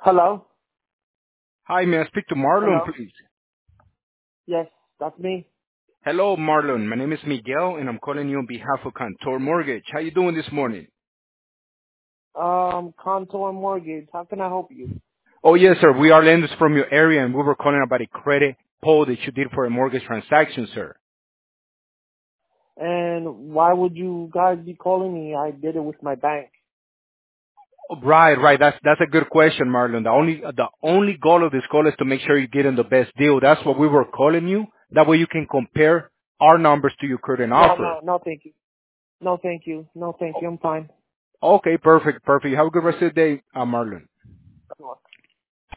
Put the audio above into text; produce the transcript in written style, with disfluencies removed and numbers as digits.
Hello? Hi, may I speak to Marlon, Hello? please? Yes, that's me. Hello, Marlon. My name is Miguel, and I'm calling you on behalf of Cantor Mortgage. How you doing this morning? Contour Mortgage. How can I help you? Oh, yes, sir. We are lenders from your area, and we were calling about a credit pull that you did for a mortgage transaction, sir. And why would you guys be calling me? I did it with my bank. Oh, right. That's a good question, Marlon. The only goal of this call is to make sure you're getting the best deal. That's what we were calling you. That way you can compare our numbers to your current No, offer. no, no, thank you. No, thank you. No, thank you. I'm fine. Okay, perfect. You have a good rest of the day, Marlon.